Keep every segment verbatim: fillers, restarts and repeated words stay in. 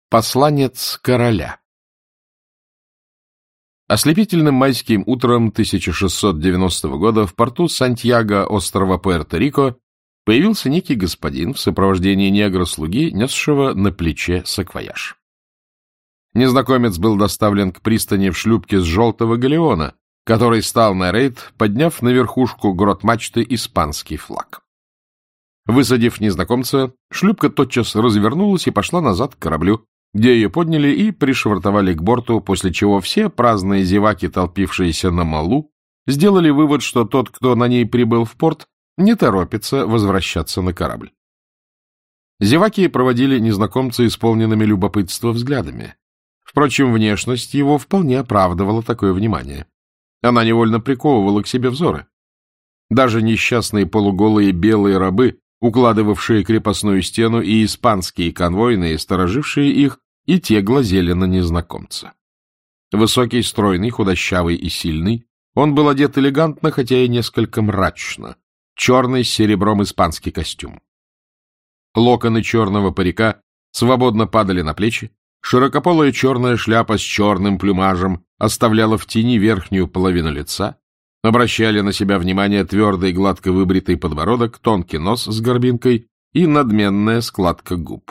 Посланец короля. Ослепительным майским утром тысяча шестьсот девяностого года в порту Сантьяго острова Пуэрто-Рико появился некий господин в сопровождении негра-слуги, несшего на плече саквояж. Незнакомец был доставлен к пристани в шлюпке с желтого галеона, который стал на рейд, подняв на верхушку грот-мачты испанский флаг. Высадив незнакомца, шлюпка тотчас развернулась и пошла назад к кораблю, где ее подняли и пришвартовали к борту, после чего все праздные зеваки, толпившиеся на малу, сделали вывод, что тот, кто на ней прибыл в порт, не торопится возвращаться на корабль. Зеваки проводили незнакомца исполненными любопытства взглядами. Впрочем, внешность его вполне оправдывала такое внимание. Она невольно приковывала к себе взоры. Даже несчастные полуголые белые рабы, укладывавшие крепостную стену, и испанские конвойные, сторожившие их, и те глазели на незнакомца. Высокий, стройный, худощавый и сильный, он был одет элегантно, хотя и несколько мрачно. Черный с серебром испанский костюм. Локоны черного парика свободно падали на плечи, широкополая черная шляпа с черным плюмажем оставляла в тени верхнюю половину лица, обращали на себя внимание твердый гладко выбритый подбородок, тонкий нос с горбинкой и надменная складка губ.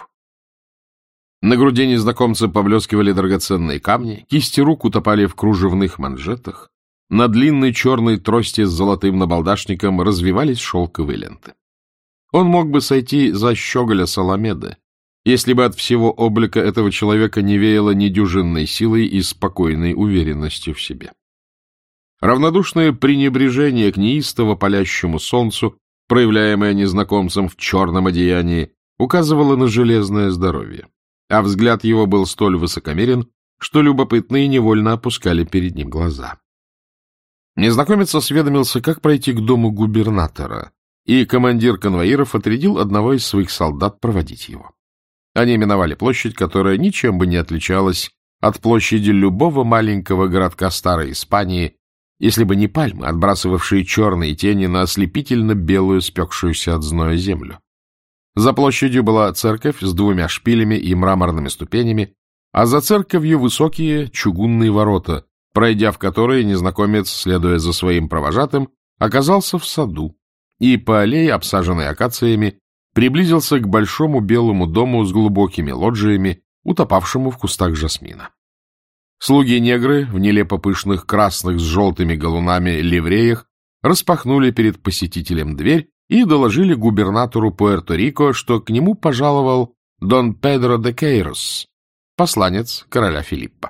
На груди незнакомца поблескивали драгоценные камни, кисти рук утопали в кружевных манжетах, на длинной черной трости с золотым набалдашником развивались шелковые ленты. Он мог бы сойти за щеголя Саламеды, если бы от всего облика этого человека не веяло недюжинной силой и спокойной уверенностью в себе. Равнодушное пренебрежение к неистово палящему солнцу, проявляемое незнакомцем в черном одеянии, указывало на железное здоровье, а взгляд его был столь высокомерен, что любопытные невольно опускали перед ним глаза. Незнакомец осведомился, как пройти к дому губернатора, и командир конвоиров отрядил одного из своих солдат проводить его. Они миновали площадь, которая ничем бы не отличалась от площади любого маленького городка Старой Испании, если бы не пальмы, отбрасывавшие черные тени на ослепительно белую, спекшуюся от зноя землю. За площадью была церковь с двумя шпилями и мраморными ступенями, а за церковью высокие чугунные ворота, пройдя в которые незнакомец, следуя за своим провожатым, оказался в саду и по аллее, обсаженной акациями, приблизился к большому белому дому с глубокими лоджиями, утопавшему в кустах жасмина. Слуги-негры в нелепо пышных красных с желтыми галунами ливреях распахнули перед посетителем дверь и доложили губернатору Пуэрто-Рико, что к нему пожаловал Дон Педро де Кейрос, посланец короля Филиппа.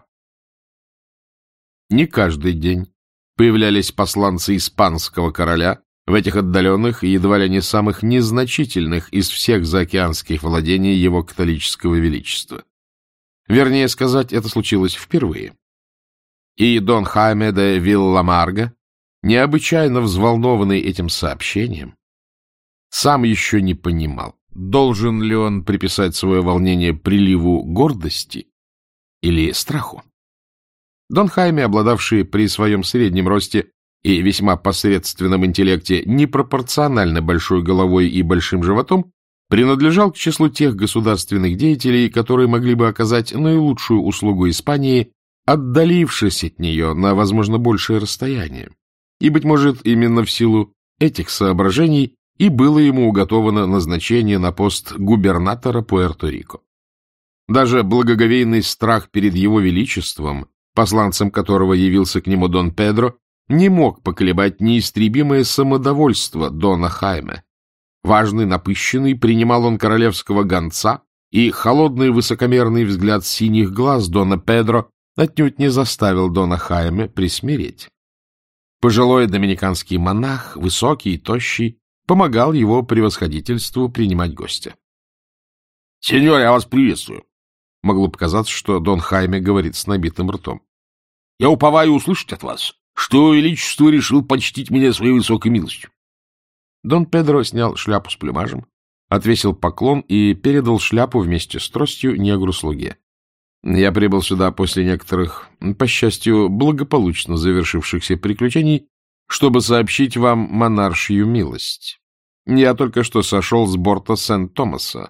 Не каждый день появлялись посланцы испанского короля в этих отдаленных и едва ли не самых незначительных из всех заокеанских владений его католического величества. Вернее сказать, это случилось впервые. И Дон Хайме де Вилламарго, необычайно взволнованный этим сообщением, сам еще не понимал, должен ли он приписать свое волнение приливу гордости или страху. Дон Хайме, обладавший при своем среднем росте и весьма посредственном интеллекте непропорционально большой головой и большим животом, принадлежал к числу тех государственных деятелей, которые могли бы оказать наилучшую услугу Испании, отдалившись от нее на, возможно, большее расстояние. И, быть может, именно в силу этих соображений и было ему уготовано назначение на пост губернатора Пуэрто-Рико. Даже благоговейный страх перед его величеством, посланцем которого явился к нему Дон Педро, не мог поколебать неистребимое самодовольство Дона Хайме. Важный, напыщенный, принимал он королевского гонца, и холодный высокомерный взгляд синих глаз Дона Педро отнюдь не заставил Дона Хайме присмиреть. Пожилой доминиканский монах, высокий и тощий, помогал его превосходительству принимать гостя. — Сеньор, я вас приветствую. Могло показаться, что Дон Хайме говорит с набитым ртом. — Я уповаю услышать от вас, что величество решил почтить меня своей высокой милостью. Дон Педро снял шляпу с плюмажем, отвесил поклон и передал шляпу вместе с тростью негру-слуге. Я прибыл сюда после некоторых, по счастью, благополучно завершившихся приключений, чтобы сообщить вам монаршью милость. Я только что сошел с борта Сент-Томаса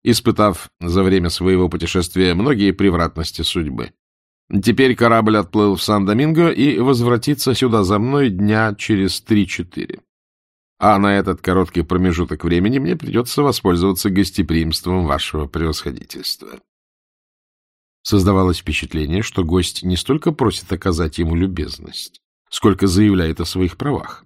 испытав за время своего путешествия многие превратности судьбы. Теперь корабль отплыл в Сан-Доминго и возвратится сюда за мной дня через три-четыре. А на этот короткий промежуток времени мне придется воспользоваться гостеприимством вашего превосходительства. Создавалось впечатление, что гость не столько просит оказать ему любезность, сколько заявляет о своих правах.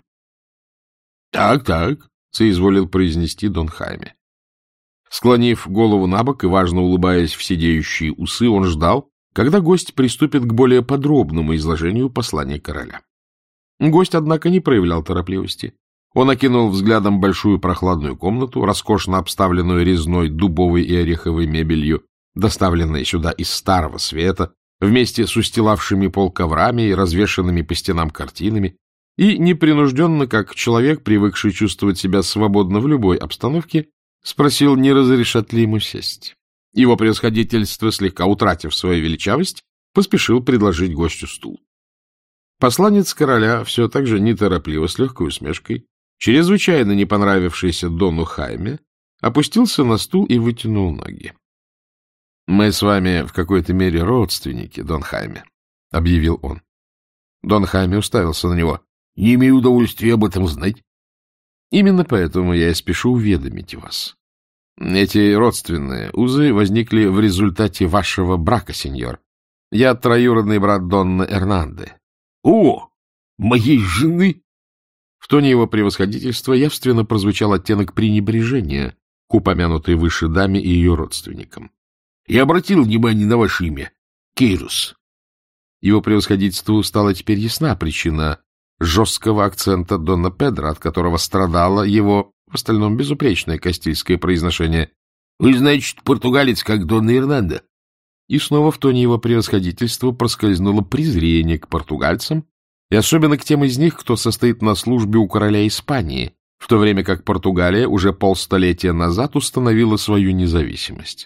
— Так, так, — соизволил произнести Дон Хайме. Склонив голову набок и важно улыбаясь в сидеющие усы, он ждал, когда гость приступит к более подробному изложению послания короля. Гость, однако, не проявлял торопливости. Он окинул взглядом большую прохладную комнату, роскошно обставленную резной дубовой и ореховой мебелью, доставленной сюда из Старого Света, вместе с устилавшими пол коврами и развешанными по стенам картинами, и непринужденно, как человек, привыкший чувствовать себя свободно в любой обстановке, спросил, не разрешат ли ему сесть. Его превосходительство, слегка утратив свою величавость, поспешил предложить гостю стул. Посланец короля все так же неторопливо, с легкой усмешкой, чрезвычайно не понравившийся Дону Хайме, опустился на стул и вытянул ноги. — Мы с вами в какой-то мере родственники, Дон Хайме, — объявил он. Дон Хайме уставился на него. — Не имею удовольствия об этом знать. — Именно поэтому я и спешу уведомить вас. Эти родственные узы возникли в результате вашего брака, сеньор. Я троюродный брат Донны Эрнанды. — О, моей жены! В тоне его превосходительства явственно прозвучал оттенок пренебрежения к упомянутой выше даме и ее родственникам. — Я обратил внимание на ваше имя. Кейрус. Его превосходительству стала теперь ясна причина жесткого акцента Дона Педро, от которого страдало его, в остальном, безупречное кастильское произношение. — Вы, значит, португалец, как Донна Эрнанда? И снова в тоне его превосходительства проскользнуло презрение к португальцам, и особенно к тем из них, кто состоит на службе у короля Испании, в то время как Португалия уже полстолетия назад установила свою независимость.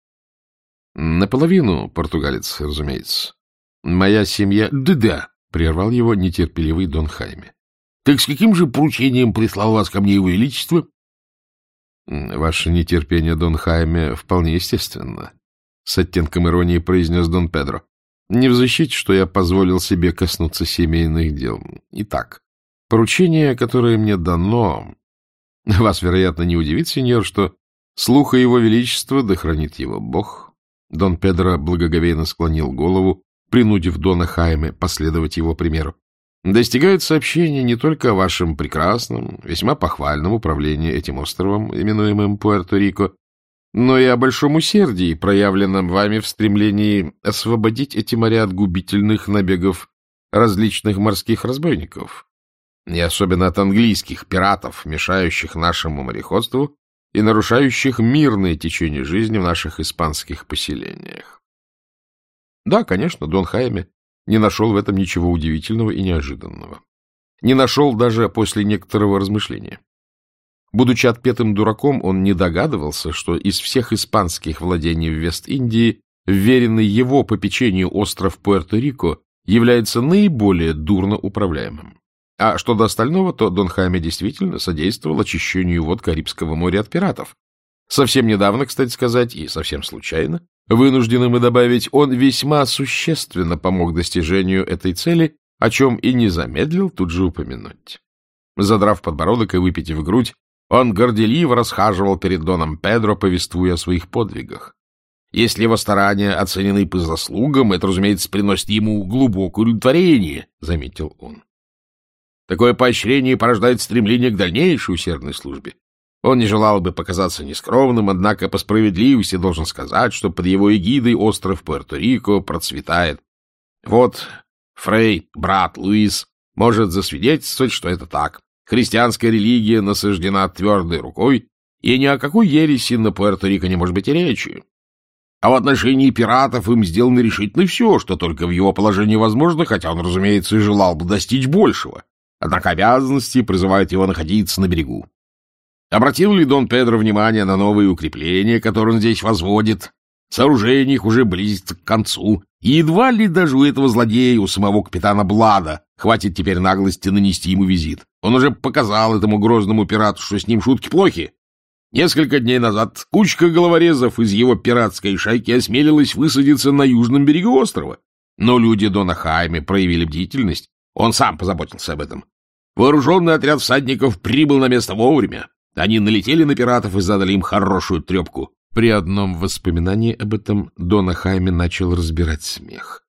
Наполовину португалец, разумеется. Моя семья... Да-да, — прервал его нетерпеливый Дон Хайме. — Так с каким же поручением прислал вас ко мне его величество? — Ваше нетерпение, Дон Хайме, вполне естественно, — с оттенком иронии произнес Дон Педро. — Не в защите, что я позволил себе коснуться семейных дел. Итак, поручение, которое мне дано... Вас, вероятно, не удивит, сеньор, что слуха его величества, да хранит его Бог... Дон Педро благоговейно склонил голову, принудив Дона Хайме последовать его примеру. Достигают сообщения не только о вашем прекрасном, весьма похвальном управлении этим островом, именуемым Пуэрто-Рико, но и о большом усердии, проявленном вами в стремлении освободить эти моря от губительных набегов различных морских разбойников, и особенно от английских пиратов, мешающих нашему мореходству и нарушающих мирное течение жизни в наших испанских поселениях. Да, конечно, Дон Хайме не нашел в этом ничего удивительного и неожиданного. Не нашел даже после некоторого размышления. Будучи отпетым дураком, он не догадывался, что из всех испанских владений в Вест-Индии вверенный его попечению остров Пуэрто-Рико является наиболее дурно управляемым. А что до остального, то Дон Хайме действительно содействовал очищению вод Карибского моря от пиратов. Совсем недавно, кстати сказать, и совсем случайно, вынуждены мы добавить, он весьма существенно помог достижению этой цели, о чем и не замедлил тут же упомянуть. Задрав подбородок и выпитив грудь, он горделиво расхаживал перед Доном Педро, повествуя о своих подвигах. Если его старания оценены по заслугам, это, разумеется, приносит ему глубокое удовлетворение, — заметил он. Такое поощрение порождает стремление к дальнейшей усердной службе. Он не желал бы показаться нескромным, однако по справедливости должен сказать, что под его эгидой остров Пуэрто-Рико процветает. Вот Фрей, брат Луис, может засвидетельствовать, что это так. Христианская религия насаждена твердой рукой, и ни о какой ереси на Пуэрто-Рико не может быть и речи. А в отношении пиратов им сделано решительно все, что только в его положении возможно, хотя он, разумеется, и желал бы достичь большего. Однако обязанности призывают его находиться на берегу. Обратил ли Дон Педро внимание на новые укрепления, которые он здесь возводит? Сооружение их уже близится к концу, и едва ли даже у этого злодея, у самого капитана Блада, хватит теперь наглости нанести ему визит. Он уже показал этому грозному пирату, что с ним шутки плохи. Несколько дней назад кучка головорезов из его пиратской шайки осмелилась высадиться на южном берегу острова. Но люди Дона Хайме проявили бдительность. Он сам позаботился об этом. Вооруженный отряд всадников прибыл на место вовремя. Они налетели на пиратов и задали им хорошую трепку. При одном воспоминании об этом Дона Хайме начал разбирать смех.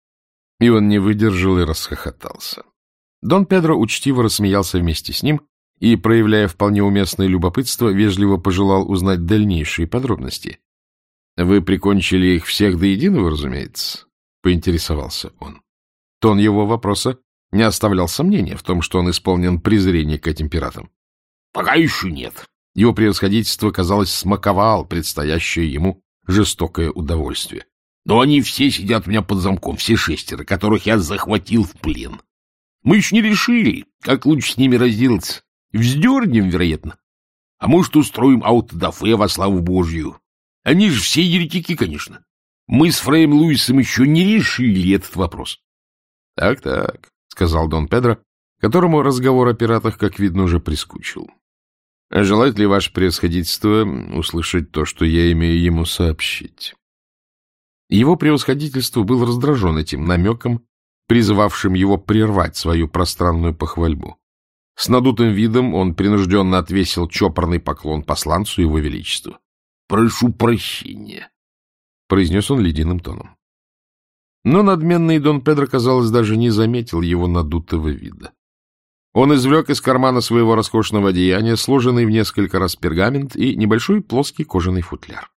И он не выдержал и расхохотался. Дон Педро учтиво рассмеялся вместе с ним и, проявляя вполне уместное любопытство, вежливо пожелал узнать дальнейшие подробности. — Вы прикончили их всех до единого, разумеется? — поинтересовался он. Тон его вопроса не оставлял сомнения в том, что он исполнен презрения к этим пиратам. — Пока еще нет. Его превосходительство, казалось, смаковал предстоящее ему жестокое удовольствие. Но они все сидят у меня под замком, все шестеро, которых я захватил в плен. Мы еще не решили, как лучше с ними разделаться. Вздернем, вероятно. А может, устроим аутодафе во славу Божью. Они же все еретики, конечно. Мы с Фреем Луисом еще не решили этот вопрос. Так, — Так-так, — сказал Дон Педро, которому разговор о пиратах, как видно, уже прискучил. — Желает ли ваше превосходительство услышать то, что я имею ему сообщить? Его превосходительство был раздражен этим намеком, призывавшим его прервать свою пространную похвальбу. С надутым видом он принужденно отвесил чопорный поклон посланцу его величеству. — Прошу прощения, — произнес он ледяным тоном. Но надменный Дон Педро, казалось, даже не заметил его надутого вида. Он извлек из кармана своего роскошного одеяния сложенный в несколько раз пергамент и небольшой плоский кожаный футляр.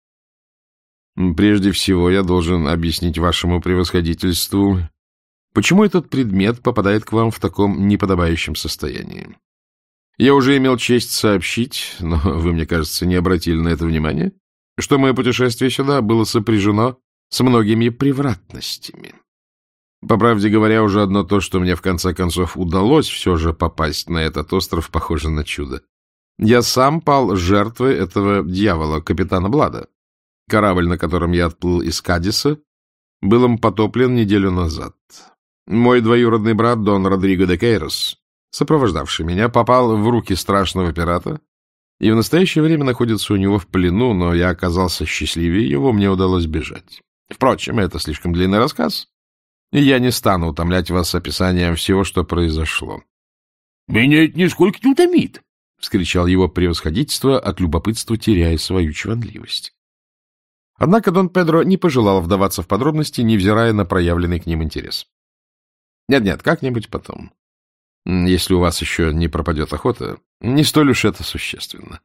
— Прежде всего я должен объяснить вашему превосходительству, почему этот предмет попадает к вам в таком неподобающем состоянии. Я уже имел честь сообщить, но вы, мне кажется, не обратили на это внимания, что мое путешествие сюда было сопряжено с многими превратностями. По правде говоря, уже одно то, что мне в конце концов удалось все же попасть на этот остров, похоже на чудо. Я сам пал жертвой этого дьявола, капитана Блада. Корабль, на котором я отплыл из Кадиса, был им потоплен неделю назад. Мой двоюродный брат Дон Родриго де Кейрос, сопровождавший меня, попал в руки страшного пирата и в настоящее время находится у него в плену, но я оказался счастливее его, мне удалось бежать. Впрочем, это слишком длинный рассказ, и я не стану утомлять вас описанием всего, что произошло. — Меня это нисколько не утомит! — вскричал его превосходительство, от любопытства теряя свою чванливость. Однако Дон Педро не пожелал вдаваться в подробности, невзирая на проявленный к ним интерес. Нет-нет, как-нибудь потом. Если у вас еще не пропадет охота, не столь уж это существенно.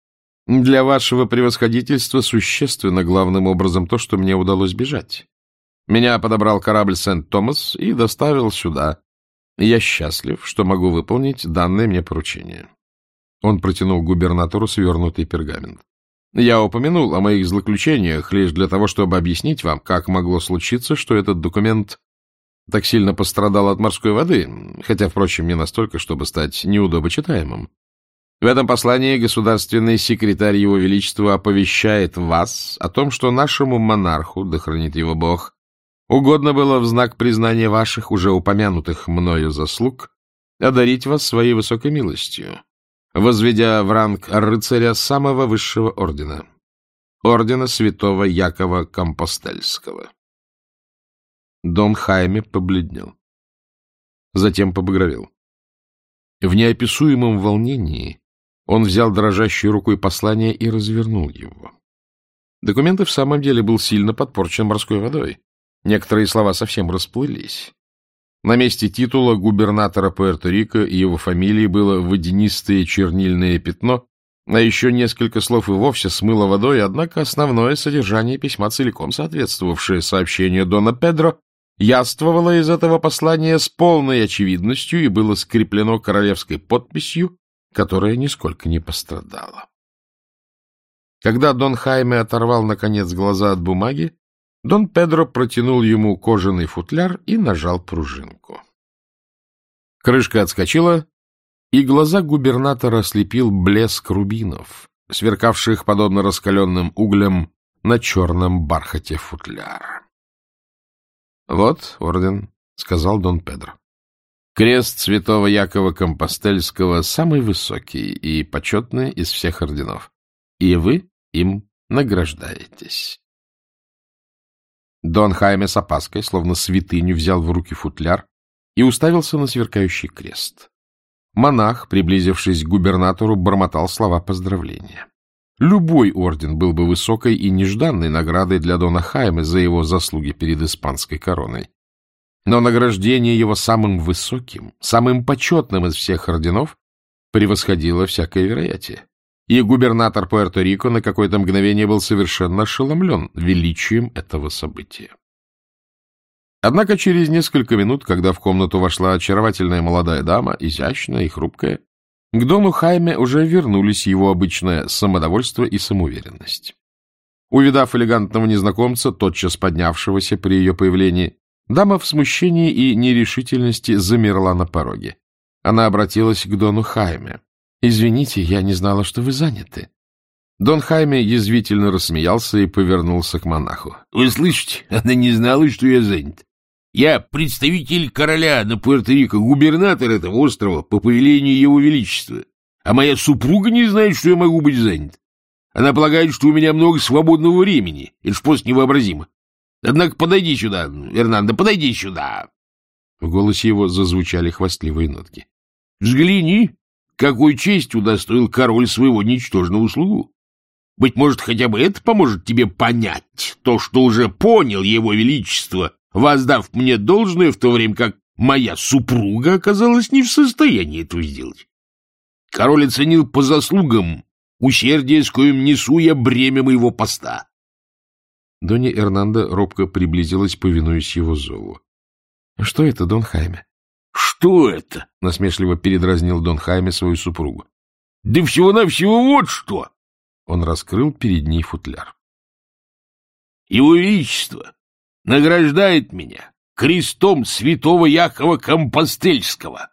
Для вашего превосходительства существенно главным образом то, что мне удалось бежать. Меня подобрал корабль Сент-Томас и доставил сюда. Я счастлив, что могу выполнить данное мне поручение. Он протянул губернатору свернутый пергамент. Я упомянул о моих злоключениях лишь для того, чтобы объяснить вам, как могло случиться, что этот документ так сильно пострадал от морской воды, хотя, впрочем, не настолько, чтобы стать неудобочитаемым. В этом послании государственный секретарь Его Величества оповещает вас о том, что нашему монарху, да хранит его Бог, угодно было в знак признания ваших уже упомянутых мною заслуг одарить вас своей высокой милостью, возведя в ранг рыцаря самого высшего ордена, ордена святого Якова Компостельского. Дон Хайме побледнел. Затем побагровел. В неописуемом волнении он взял дрожащей рукой послание и развернул его. Документ и в самом деле был сильно подпорчен морской водой. Некоторые слова совсем расплылись. На месте титула губернатора Пуэрто-Рико и его фамилии было водянистое чернильное пятно, а еще несколько слов и вовсе смыло водой, однако основное содержание письма, целиком соответствовавшее сообщению Дона Педро, яствовало из этого послания с полной очевидностью и было скреплено королевской подписью, которая нисколько не пострадала. Когда Дон Хайме оторвал, наконец, глаза от бумаги, Дон Педро протянул ему кожаный футляр и нажал пружинку. Крышка отскочила, и глаза губернатора ослепил блеск рубинов, сверкавших, подобно раскаленным углям, на черном бархате футляра. — Вот орден, — сказал Дон Педро. Крест святого Якова Компостельского самый высокий и почетный из всех орденов. и вы им награждаетесь. Дон Хайме с опаской, словно святыню, взял в руки футляр и уставился на сверкающий крест. Монах, приблизившись к губернатору, бормотал слова поздравления. Любой орден был бы высокой и нежданной наградой для Дона Хайме за его заслуги перед испанской короной. Но награждение его самым высоким, самым почетным из всех орденов превосходило всякое вероятие. И губернатор Пуэрто-Рико на какое-то мгновение был совершенно ошеломлен величием этого события. Однако через несколько минут, когда в комнату вошла очаровательная молодая дама, изящная и хрупкая, к Дону Хайме уже вернулись его обычное самодовольство и самоуверенность. Увидав элегантного незнакомца, тотчас поднявшегося при ее появлении, дама в смущении и нерешительности замерла на пороге. Она обратилась к Дону Хайме. «Извините, я не знала, что вы заняты». Дон Хайме язвительно рассмеялся и повернулся к монаху. — Вы слышите, она не знала, что я занят. Я представитель короля на Пуэрто-Рико, губернатор этого острова по повелению его величества. А моя супруга не знает, что я могу быть занят. Она полагает, что у меня много свободного времени. Это ж просто невообразимо. Однако подойди сюда, Эрнандо, подойди сюда. В голосе его зазвучали хвастливые нотки. — Взгляни, какой честь удостоил король своего ничтожного слугу. Быть может, хотя бы это поможет тебе понять то, что уже понял его величество, воздав мне должное, в то время как моя супруга оказалась не в состоянии этого сделать. Король оценил по заслугам усердие, с коим несу я бремя моего поста. Донья Эрнанда робко приблизилась, повинуясь его зову. — Что это, Дон Хайме? — Что это? — насмешливо передразнил Дон Хайме свою супругу. — Да всего-навсего вот что! Он раскрыл перед ней футляр. — Его величество награждает меня крестом святого Якова Компостельского.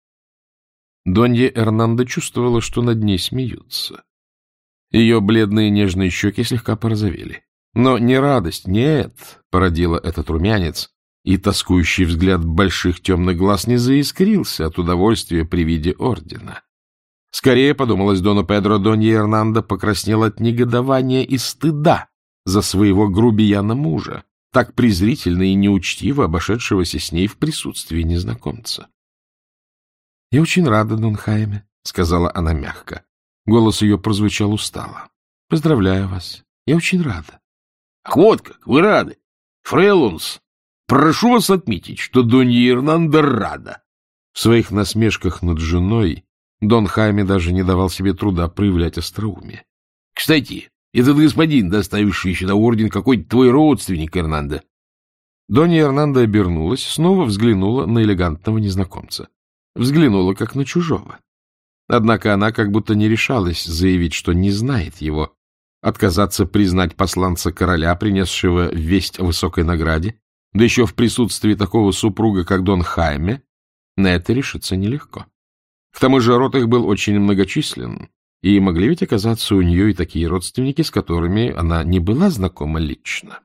Донья Эрнанда чувствовала, что над ней смеются. Ее бледные нежные щеки слегка порозовели. Но не радость, нет, породила этот румянец, и тоскующий взгляд больших темных глаз не заискрился от удовольствия при виде ордена. Скорее, подумалось Дону Педро, Донья Эрнанда покраснела от негодования и стыда за своего грубияна-мужа, так презрительно и неучтиво обошедшегося с ней в присутствии незнакомца. — Я очень рада, Дон Хайме, — сказала она мягко. Голос ее прозвучал устало. — Поздравляю вас. Я очень рада. — Вот как, вы рады. Фрейлонс, прошу вас отметить, что Донья Эрнанда рада. В своих насмешках над женой Дон Хайме даже не давал себе труда проявлять остроумие. — Кстати, этот господин, доставивший сюда орден, какой-то твой родственник, Эрнандо. Донья Эрнанда обернулась, снова взглянула на элегантного незнакомца. Взглянула, как на чужого. Однако она как будто не решалась заявить, что не знает его, отказаться признать посланца короля, принесшего весть о высокой награде, да еще в присутствии такого супруга, как Дон Хайме, на это решиться нелегко. К тому же род их был очень многочислен, и могли ведь оказаться у нее и такие родственники, с которыми она не была знакома лично.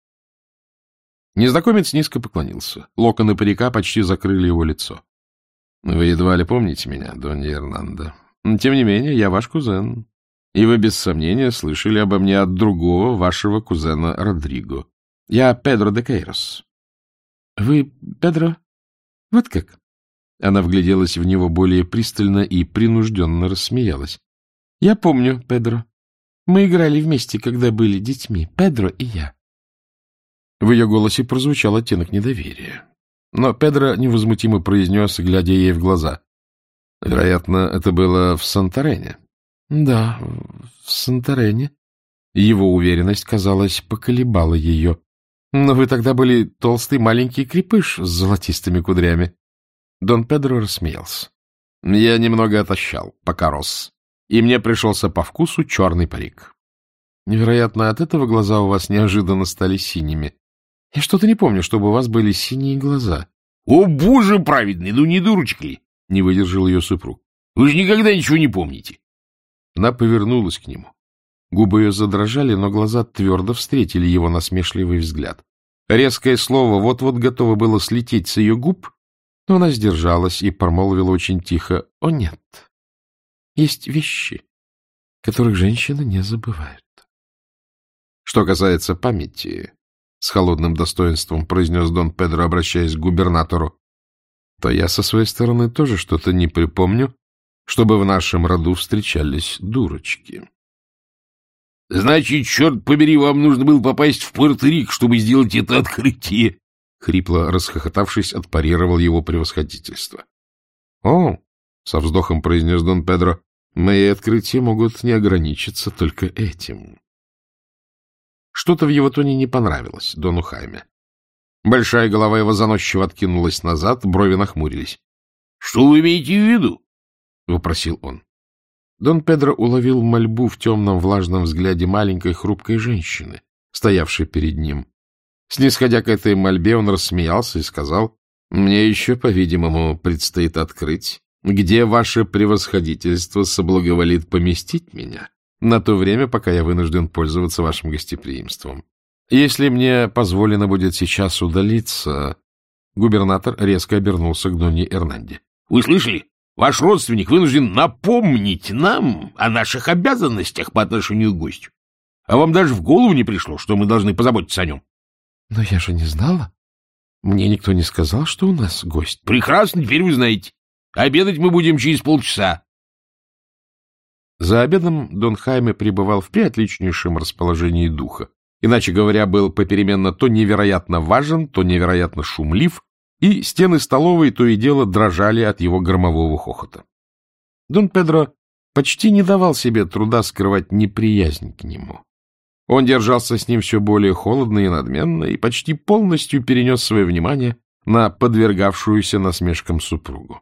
Незнакомец низко поклонился. Локоны парика почти закрыли его лицо. — Вы едва ли помните меня, Донья Эрнанда. Тем не менее, я ваш кузен, и вы без сомнения слышали обо мне от другого вашего кузена Родриго. Я Педро де Кейрос. — Вы Педро? Вот как? Она вгляделась в него более пристально и принужденно рассмеялась. — Я помню, Педро. Мы играли вместе, когда были детьми, Педро и я. В ее голосе прозвучал оттенок недоверия. Но Педро невозмутимо произнес, глядя ей в глаза. — Вероятно, это было в Санторене. — Да, в Санторене. Его уверенность, казалось, поколебала ее. — Но вы тогда были толстый маленький крепыш с золотистыми кудрями. Дон Педро рассмеялся. — Я немного отощал, пока рос, и мне пришелся по вкусу черный парик. Невероятно, от этого глаза у вас неожиданно стали синими. Я что-то не помню, чтобы у вас были синие глаза. — О, боже праведный, ну не дурочка ли? — не выдержал ее супруг. — Вы же никогда ничего не помните. Она повернулась к нему. Губы ее задрожали, но глаза твердо встретили его насмешливый взгляд. Резкое слово вот-вот готово было слететь с ее губ, но она сдержалась и промолвила очень тихо: — О, нет. Есть вещи, которых женщины не забывают. Что касается памяти, — с холодным достоинством произнес Дон Педро, обращаясь к губернатору, — то я со своей стороны тоже что-то не припомню, чтобы в нашем роду встречались дурочки. — Значит, черт побери, вам нужно было попасть в Пуэрто-Рико, чтобы сделать это открытие! — хрипло расхохотавшись, отпарировал его превосходительство. — О, — со вздохом произнес Дон Педро, — мои открытия могут не ограничиться только этим. Что-то в его тоне не понравилось Дону Хайме. Большая голова его заносчиво откинулась назад, брови нахмурились. — Что вы имеете в виду? — вопросил он. Дон Педро уловил мольбу в темном влажном взгляде маленькой хрупкой женщины, стоявшей перед ним. Снисходя к этой мольбе, он рассмеялся и сказал: — Мне еще, по-видимому, предстоит открыть, где ваше превосходительство соблаговолит поместить меня на то время, пока я вынужден пользоваться вашим гостеприимством. Если мне позволено будет сейчас удалиться... Губернатор резко обернулся к Донье Эрнанде. — Вы слышали? Ваш родственник вынужден напомнить нам о наших обязанностях по отношению к гостю. А вам даже в голову не пришло, что мы должны позаботиться о нем. — Но я же не знала. Мне никто не сказал, что у нас гость. — Прекрасно, теперь вы знаете. Обедать мы будем через полчаса. За обедом Дон Хайме пребывал в приотличнейшем расположении духа. Иначе говоря, был попеременно то невероятно важен, то невероятно шумлив, и стены столовой то и дело дрожали от его громового хохота. Дон Педро почти не давал себе труда скрывать неприязнь к нему. Он держался с ним все более холодно и надменно и почти полностью перенес свое внимание на подвергавшуюся насмешкам супругу.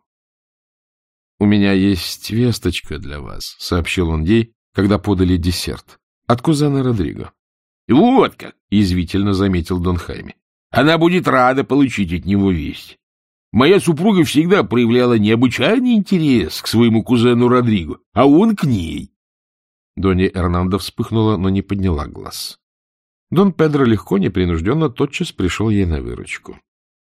— У меня есть весточка для вас, — сообщил он ей, когда подали десерт. — От кузена Родриго. — Вот как! — язвительно заметил Дон Хайме. — Она будет рада получить от него весть. Моя супруга всегда проявляла необычайный интерес к своему кузену Родриго, а он к ней. Донья Эрнанда вспыхнула, но не подняла глаз. Дон Педро легко, непринужденно тотчас пришел ей на выручку.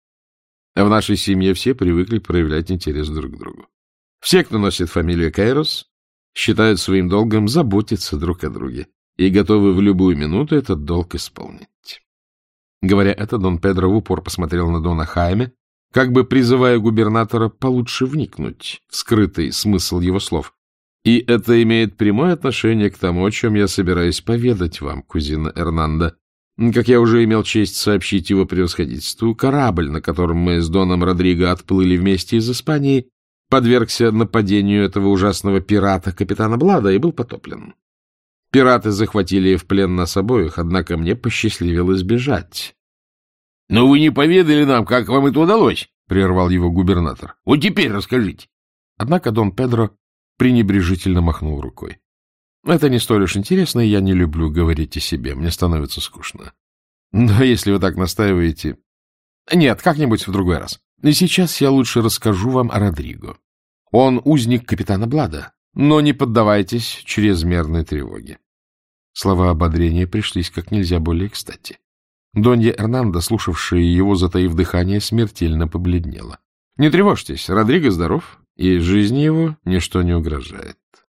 В нашей семье все привыкли проявлять интерес друг к другу. Все, кто носит фамилию Кейрос, считают своим долгом заботиться друг о друге и готовы в любую минуту этот долг исполнить. Говоря это, Дон Педро в упор посмотрел на Дона Хайме, как бы призывая губернатора получше вникнуть в скрытый смысл его слов. И это имеет прямое отношение к тому, о чем я собираюсь поведать вам, кузина Эрнанда. Как я уже имел честь сообщить его превосходительству, корабль, на котором мы с Доном Родриго отплыли вместе из Испании, подвергся нападению этого ужасного пирата, капитана Блада, и был потоплен. Пираты захватили в плен нас обоих, однако мне посчастливилось бежать. — Но вы не поведали нам, как вам это удалось, — прервал его губернатор. — Вот теперь расскажите. Однако Дон Педро пренебрежительно махнул рукой. — Это не столь уж интересно, и я не люблю говорить о себе, мне становится скучно. Но если вы так настаиваете... Нет, как-нибудь в другой раз. И сейчас я лучше расскажу вам о Родриго. Он узник капитана Блада, но не поддавайтесь чрезмерной тревоге. Слова ободрения пришлись как нельзя более кстати. Донья Эрнанда, слушавшая его, затаив дыхание, смертельно побледнела. Не тревожьтесь, Родриго здоров, и жизни его ничто не угрожает.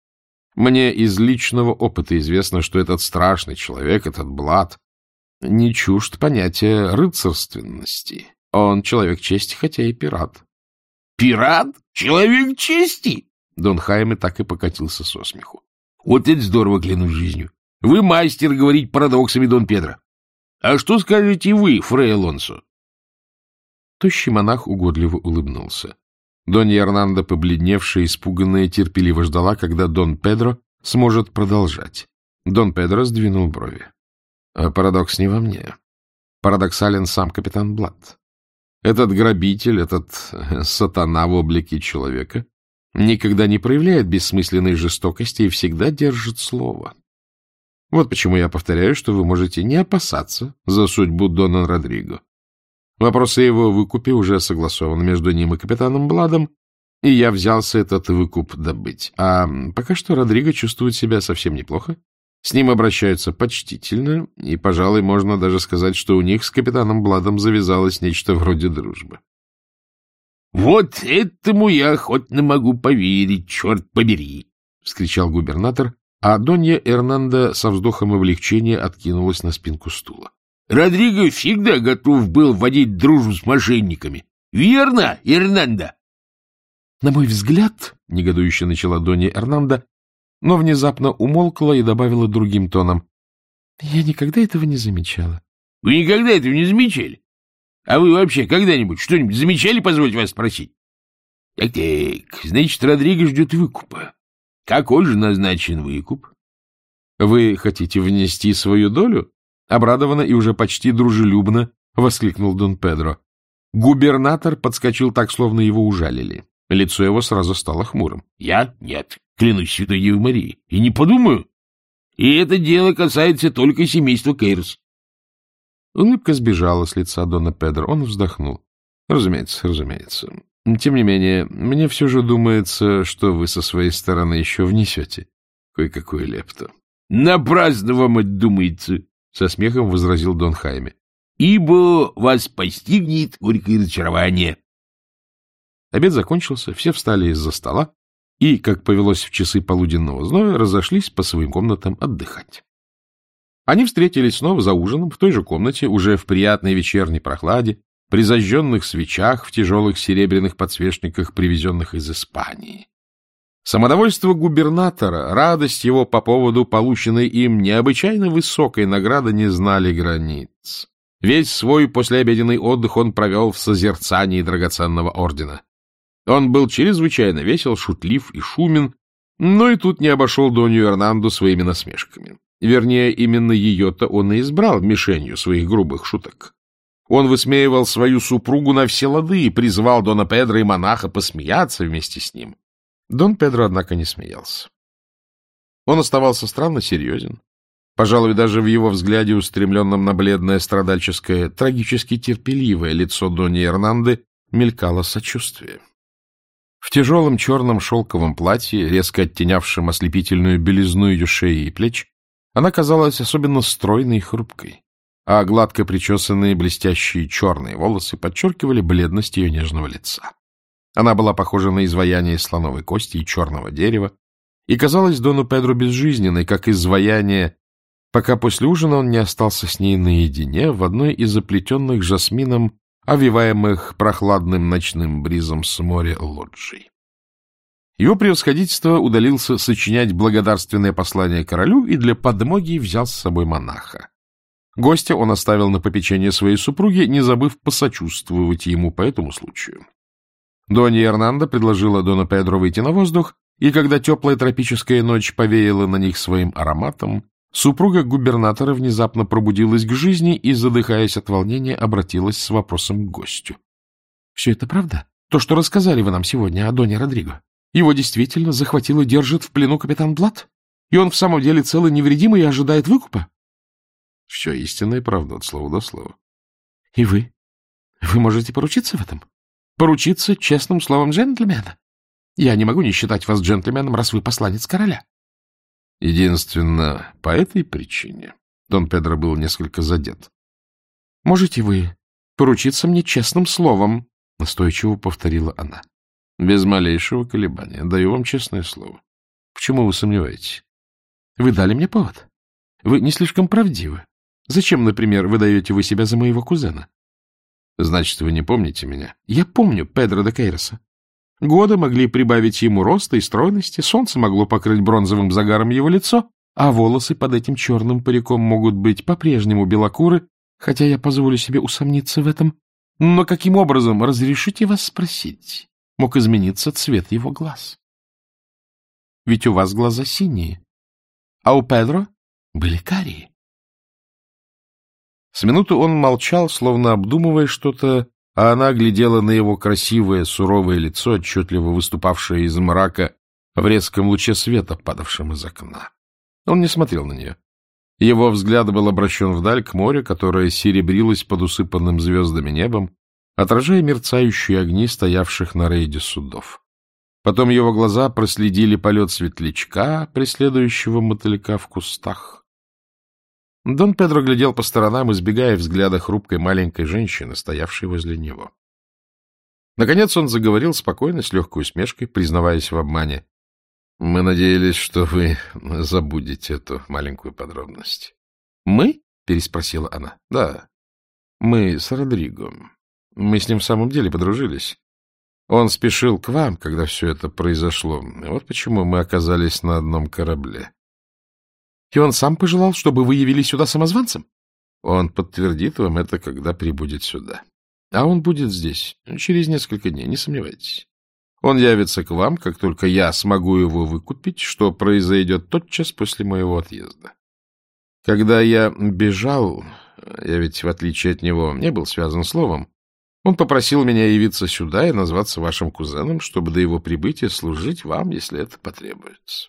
Мне из личного опыта известно, что этот страшный человек, этот Блад, не чужд понятия рыцарственности. Он человек чести, хотя и пират. — Пират? Человек чести? Дон Хайме так и покатился со смеху. — Вот это здорово, клянусь жизнью. Вы мастер говорить парадоксами, Дон Педро. А что скажете вы, фрей Алонсо? Тощий монах угодливо улыбнулся. Донья Эрнанда, побледневшая, испуганная, терпеливо ждала, когда Дон Педро сможет продолжать. Дон Педро сдвинул брови. А парадокс не во мне. Парадоксален сам капитан Блад. Этот грабитель, этот сатана в облике человека никогда не проявляет бессмысленной жестокости и всегда держит слово. Вот почему я повторяю, что вы можете не опасаться за судьбу Дона Родриго. Вопрос о его выкупе уже согласован между ним и капитаном Бладом, и я взялся этот выкуп добыть. А пока что Родриго чувствует себя совсем неплохо. С ним обращаются почтительно, и, пожалуй, можно даже сказать, что у них с капитаном Бладом завязалось нечто вроде дружбы. — Вот этому я охотно могу поверить, черт побери! — вскричал губернатор, А Донья Эрнанда со вздохом облегчения откинулась на спинку стула. — Родриго всегда готов был вводить дружбу с мошенниками. Верно, Эрнанда? — На мой взгляд, — негодующе начала Донья Эрнанда, но внезапно умолкла и добавила другим тоном. — Я никогда этого не замечала. — Вы никогда этого не замечали? А вы вообще когда-нибудь что-нибудь замечали, позвольте вас спросить? Так-так, значит, Родриго ждет выкупа. Какой же назначен выкуп? — Вы хотите внести свою долю? — обрадованно и уже почти дружелюбно воскликнул Дон Педро. Губернатор подскочил так, словно его ужалили. Лицо его сразу стало хмурым. — Я? Нет, клянусь святой Девой Марии. И не подумаю. И это дело касается только семейства Кейрс. Улыбка сбежала с лица Дона Педро. Он вздохнул. — Разумеется, разумеется. Тем не менее, мне все же думается, что вы со своей стороны еще внесете кое-какую лепту. — Напрасно вам это думается, — со смехом возразил Дон Хайме. — Ибо вас постигнет горькое разочарование. Обед закончился, все встали из-за стола и, как повелось в часы полуденного зноя, разошлись по своим комнатам отдыхать. Они встретились снова за ужином в той же комнате, уже в приятной вечерней прохладе, при зажженных свечах в тяжелых серебряных подсвечниках, привезенных из Испании. Самодовольство губернатора, радость его по поводу полученной им необычайно высокой награды не знали границ. Весь свой послеобеденный отдых он провел в созерцании драгоценного ордена. Он был чрезвычайно весел, шутлив и шумен, но и тут не обошел Донью Эрнанду своими насмешками. Вернее, именно ее-то он и избрал мишенью своих грубых шуток. Он высмеивал свою супругу на все лады и призвал Дона Педро и монаха посмеяться вместе с ним. Дон Педро, однако, не смеялся. Он оставался странно серьезен. Пожалуй, даже в его взгляде, устремленном на бледное страдальческое, трагически терпеливое лицо Доньи Эрнанды, мелькало сочувствие. В тяжелом черном шелковом платье, резко оттенявшем ослепительную белизну ее шеи и плеч, она казалась особенно стройной и хрупкой, а гладко причесанные блестящие черные волосы подчеркивали бледность ее нежного лица. Она была похожа на изваяние слоновой кости и черного дерева и казалась Дону Педро безжизненной, как изваяние, пока после ужина он не остался с ней наедине в одной из заплетенных жасмином, овиваемых прохладным ночным бризом с моря лоджий. Его превосходительство удалился сочинять благодарственное послание королю и для подмоги взял с собой монаха. Гостя он оставил на попечение своей супруги, не забыв посочувствовать ему по этому случаю. Донья Эрнанда предложила Дону Педро выйти на воздух, и когда теплая тропическая ночь повеяла на них своим ароматом, супруга губернатора внезапно пробудилась к жизни и, задыхаясь от волнения, обратилась с вопросом к гостю. — Все это правда? То, что рассказали вы нам сегодня о Доне Родриго? Его действительно захватил и держит в плену капитан Блад? И он в самом деле цел и невредимый и ожидает выкупа? — Все истинная правда от слова до слова. — И вы? Вы можете поручиться в этом? Поручиться честным словом джентльмена? Я не могу не считать вас джентльменом, раз вы посланец короля. — Единственно, по этой причине. Дон Педро был несколько задет. — Можете вы поручиться мне честным словом? — настойчиво повторила она. — Без малейшего колебания. Даю вам честное слово. Почему вы сомневаетесь? — Вы дали мне повод. Вы не слишком правдивы. Зачем, например, выдаете вы себя за моего кузена? — Значит, вы не помните меня? — Я помню Педро де Кейроса. Годы могли прибавить ему роста и стройности, солнце могло покрыть бронзовым загаром его лицо, а волосы под этим черным париком могут быть по-прежнему белокуры, хотя я позволю себе усомниться в этом. Но каким образом, разрешите вас спросить, мог измениться цвет его глаз? Ведь у вас глаза синие, а у Педро были карие. С минуту он молчал, словно обдумывая что-то, а она глядела на его красивое, суровое лицо, отчетливо выступавшее из мрака в резком луче света, падавшем из окна. Он не смотрел на нее. Его взгляд был обращен вдаль, к морю, которое серебрилось под усыпанным звездами небом, отражая мерцающие огни стоявших на рейде судов. Потом его глаза проследили полет светлячка, преследующего мотылька в кустах. Дон Педро глядел по сторонам, избегая взгляда хрупкой маленькой женщины, стоявшей возле него. Наконец он заговорил спокойно, с легкой усмешкой, признаваясь в обмане. — Мы надеялись, что вы забудете эту маленькую подробность. — Мы? — переспросила она. — Да. Мы с Родриго. Мы с ним в самом деле подружились. Он спешил к вам, когда все это произошло. Вот почему мы оказались на одном корабле. — И он сам пожелал, чтобы вы явились сюда самозванцем? — Он подтвердит вам это, когда прибудет сюда. А он будет здесь через несколько дней, не сомневайтесь. Он явится к вам, как только я смогу его выкупить, что произойдет тотчас после моего отъезда. Когда я бежал, я ведь, в отличие от него, не был связан словом, он попросил меня явиться сюда и назваться вашим кузеном, чтобы до его прибытия служить вам, если это потребуется.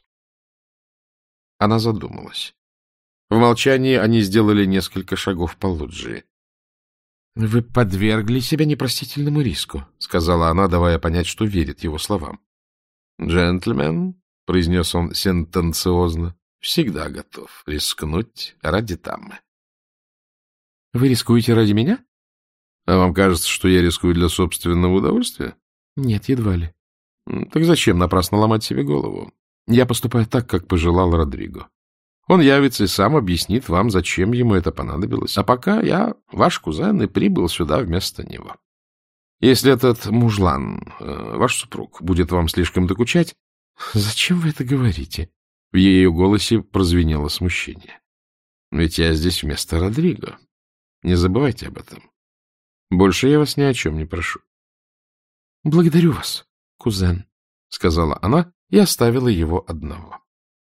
Она задумалась. В молчании они сделали несколько шагов по лоджии. — Вы подвергли себя непростительному риску, — сказала она, давая понять, что верит его словам. — Джентльмен, — произнес он сентенциозно, — всегда готов рискнуть ради дамы. — Вы рискуете ради меня? — А вам кажется, что я рискую для собственного удовольствия? — Нет, едва ли. — Так зачем напрасно ломать себе голову? Я поступаю так, как пожелал Родриго. Он явится и сам объяснит вам, зачем ему это понадобилось. А пока я, ваш кузен, и прибыл сюда вместо него. Если этот мужлан, э, ваш супруг, будет вам слишком докучать... — Зачем вы это говорите? В ее голосе прозвенело смущение. — Ведь я здесь вместо Родриго. Не забывайте об этом. Больше я вас ни о чем не прошу. — Благодарю вас, кузен, — сказала она и оставила его одного.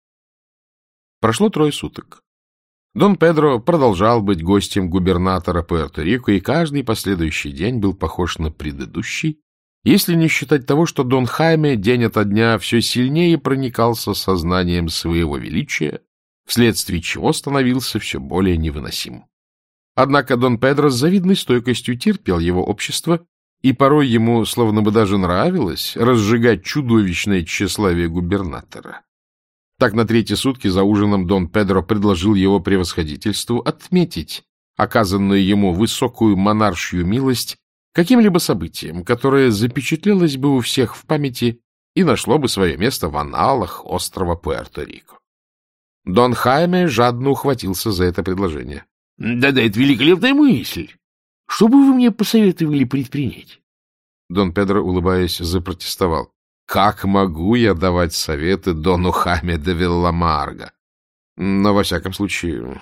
Прошло трое суток. Дон Педро продолжал быть гостем губернатора Пуэрто-Рико, и каждый последующий день был похож на предыдущий, если не считать того, что Дон Хайме день ото дня все сильнее проникался сознанием своего величия, вследствие чего становился все более невыносим. Однако Дон Педро с завидной стойкостью терпел его общество, и порой ему словно бы даже нравилось разжигать чудовищное тщеславие губернатора. Так на третьи сутки за ужином Дон Педро предложил его превосходительству отметить оказанную ему высокую монаршью милость каким-либо событием, которое запечатлелось бы у всех в памяти и нашло бы свое место в аналах острова Пуэрто-Рико. Дон Хайме жадно ухватился за это предложение. Да — Да-да, это великолепная мысль. Что бы вы мне посоветовали предпринять? Дон Педро, улыбаясь, запротестовал. — Как могу я давать советы дону Хайме де Вилламарго? Но, во всяком случае,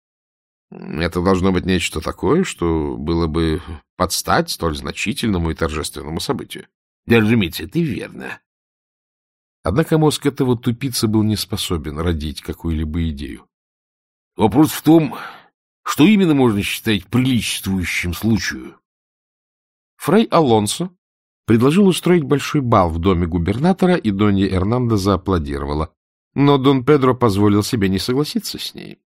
это должно быть нечто такое, что было бы под стать столь значительному и торжественному событию. — Да, разумеется, это верно. Однако мозг этого тупицы был не способен родить какую-либо идею. — Вопрос в том, что именно можно считать приличествующим случаю. Фрей Алонсо предложил устроить большой бал в доме губернатора, и Донья Эрнанда зааплодировала. Но Дон Педро позволил себе не согласиться с ней.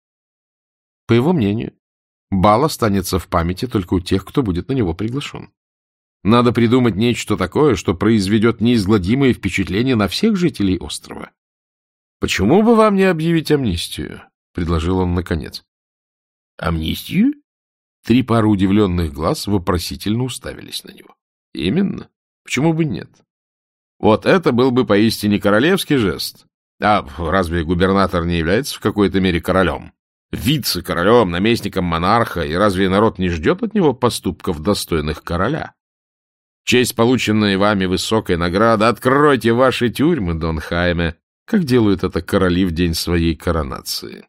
По его мнению, бал останется в памяти только у тех, кто будет на него приглашен. Надо придумать нечто такое, что произведет неизгладимое впечатление на всех жителей острова. — Почему бы вам не объявить амнистию? — предложил он наконец. — Амнистию? Три пары удивленных глаз вопросительно уставились на него. — Именно. Почему бы нет? Вот это был бы поистине королевский жест. А разве губернатор не является в какой-то мере королем? Вице-королем, наместником монарха, и разве народ не ждет от него поступков, достойных короля? Честь, полученная вами высокой награды, откройте ваши тюрьмы, Дон Хайме, как делают это короли в день своей коронации.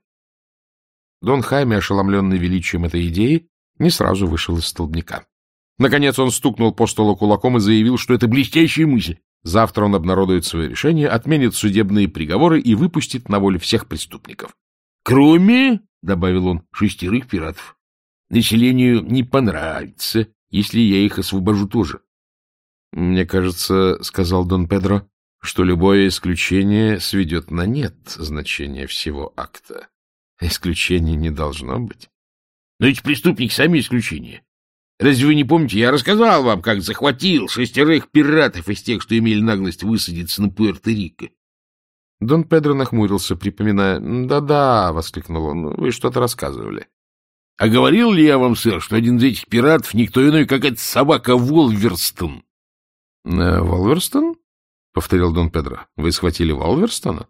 Дон Хайме, ошеломленный величием этой идеи, не сразу вышел из столбняка. Наконец он стукнул по столу кулаком и заявил, что это блестящая мысль. Завтра он обнародует свое решение, отменит судебные приговоры и выпустит на волю всех преступников. — Кроме, — добавил он, — шестерых пиратов. Населению не понравится, если я их освобожу тоже. — Мне кажется, — сказал Дон Педро, — что любое исключение сведет на нет значение всего акта. Исключений не должно быть. — Но эти преступники сами исключения. Разве вы не помните, я рассказал вам, как захватил шестерых пиратов из тех, что имели наглость высадиться на Пуэрто-Рико? Дон Педро нахмурился, припоминая. «Да-да», — воскликнул он, — «вы что-то рассказывали». «А говорил ли я вам, сэр, что один из этих пиратов никто иной, как эта собака Волверстон?» «Волверстон? — повторил Дон Педро. — Вы схватили Волверстона?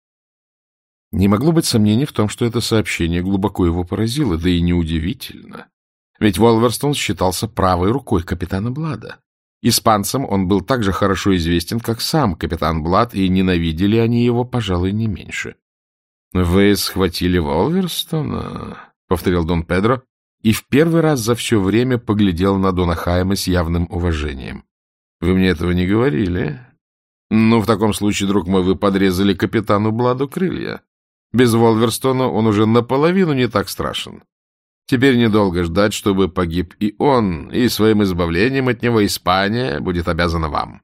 Не могло быть сомнений в том, что это сообщение глубоко его поразило, да и неудивительно. Ведь Волверстон считался правой рукой капитана Блада. Испанцам он был так же хорошо известен, как сам капитан Блад, и ненавидели они его, пожалуй, не меньше. — Вы схватили Волверстона? — повторил Дон Педро, и в первый раз за все время поглядел на Дона Хайме с явным уважением. — Вы мне этого не говорили? — Ну, в таком случае, друг мой, вы подрезали капитану Бладу крылья. Без Волверстона он уже наполовину не так страшен. Теперь недолго ждать, чтобы погиб и он, и своим избавлением от него Испания будет обязана вам.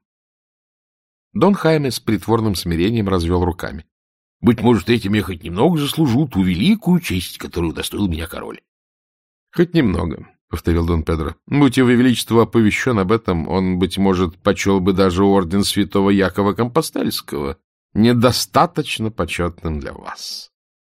Дон Хайме с притворным смирением развел руками. — Быть может, этим я хоть немного заслужу ту великую честь, которую удостоил меня король. — Хоть немного, — повторил Дон Педро. — Будь его величество оповещен об этом, он, быть может, почел бы даже орден святого Якова Компостельского недостаточно почетным для вас.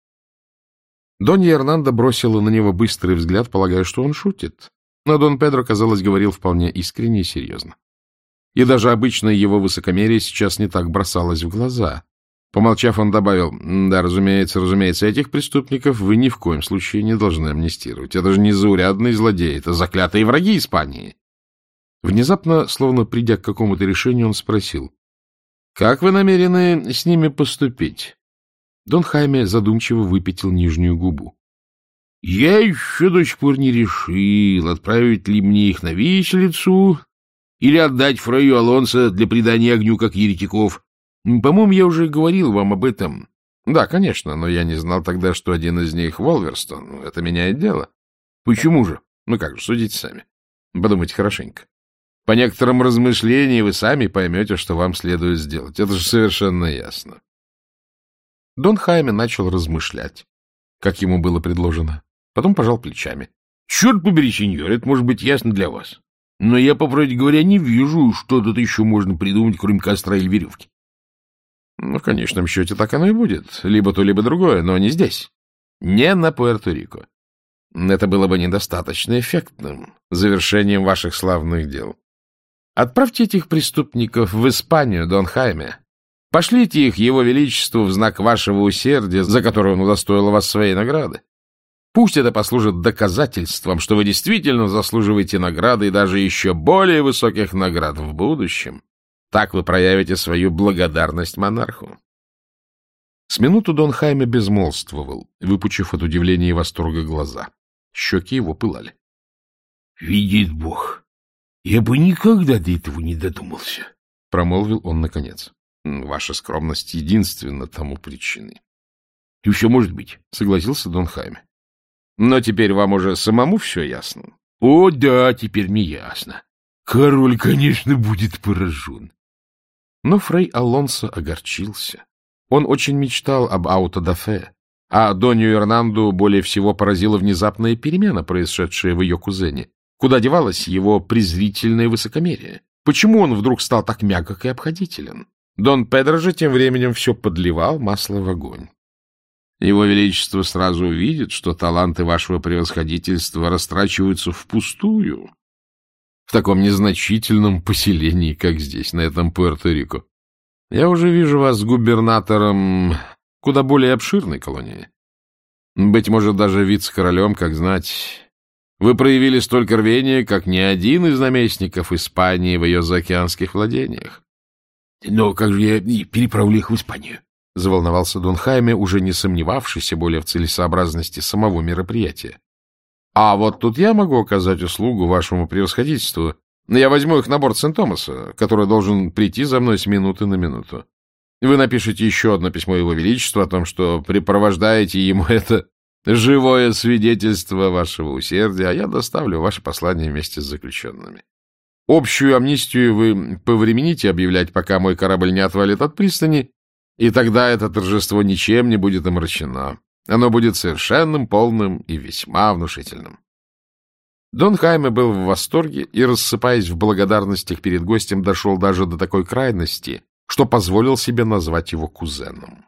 Донья Эрнанда бросила на него быстрый взгляд, полагая, что он шутит. Но Дон Педро, казалось, говорил вполне искренне и серьезно. И даже обычное его высокомерие сейчас не так бросалось в глаза. Помолчав, он добавил: да, разумеется, разумеется, этих преступников вы ни в коем случае не должны амнистировать. Это же не заурядные злодеи, это заклятые враги Испании. Внезапно, словно придя к какому-то решению, он спросил: как вы намерены с ними поступить? Дон Хайме задумчиво выпятил нижнюю губу. — Я еще до сих пор не решил, отправить ли мне их на виселицу или отдать фрою Алонсо для предания огню, как еретиков. По-моему, я уже говорил вам об этом. — Да, конечно, но я не знал тогда, что один из них — Волверстон. Это меняет дело. — Почему же? Ну как же, судите сами. Подумайте хорошенько. По некоторым размышлениям вы сами поймете, что вам следует сделать. Это же совершенно ясно. Дон Хайме начал размышлять, как ему было предложено. Потом пожал плечами. — Черт побери, сеньор, это может быть ясно для вас. Но я, по правде говоря, не вижу, что тут еще можно придумать, кроме костра или веревки. — Ну, в конечном счете, так оно и будет. Либо то, либо другое, но не здесь. Не на Пуэрто-Рико. Это было бы недостаточно эффектным завершением ваших славных дел. Отправьте этих преступников в Испанию, Дон Хайме. Пошлите их его величеству в знак вашего усердия, за которое он удостоил вас своей награды. Пусть это послужит доказательством, что вы действительно заслуживаете награды и даже еще более высоких наград в будущем. Так вы проявите свою благодарность монарху. С минуту Дон Хайме безмолвствовал, выпучив от удивления и восторга глаза. Щеки его пылали. — Видит Бог, я бы никогда до этого не додумался, — промолвил он наконец. — Ваша скромность единственна тому причиной. — И все может быть, — согласился Дон Хайме. — Но теперь вам уже самому все ясно? — О, да, теперь мне ясно. Король, конечно, будет поражен. Но фрей Алонсо огорчился. Он очень мечтал об ауто-дафе, а Донью Эрнанду более всего поразила внезапная перемена, происшедшая в ее кузене. Куда девалось его презрительное высокомерие? Почему он вдруг стал так мягок и обходителен? Дон Педро же тем временем все подливал масло в огонь. Его Величество сразу увидит, что таланты вашего превосходительства растрачиваются впустую в таком незначительном поселении, как здесь, на этом Пуэрто-Рико. Я уже вижу вас губернатором куда более обширной колонии. Быть может, даже вице-королем, как знать. Вы проявили столько рвения, как ни один из наместников Испании в ее заокеанских владениях. — Но как же я переправлю их в Испанию? — заволновался Дон Хайме, уже не сомневавшийся более в целесообразности самого мероприятия. — А вот тут я могу оказать услугу вашему превосходительству. Я возьму их на борт Сент-Томаса, который должен прийти за мной с минуты на минуту. Вы напишите еще одно письмо его величеству о том, что препровождаете ему это живое свидетельство вашего усердия, а я доставлю ваше послание вместе с заключенными. Общую амнистию вы повремените объявлять, пока мой корабль не отвалит от пристани, и тогда это торжество ничем не будет омрачено. Оно будет совершенным, полным и весьма внушительным. Дон Хайме был в восторге и, рассыпаясь в благодарностях перед гостем, дошел даже до такой крайности, что позволил себе назвать его кузеном.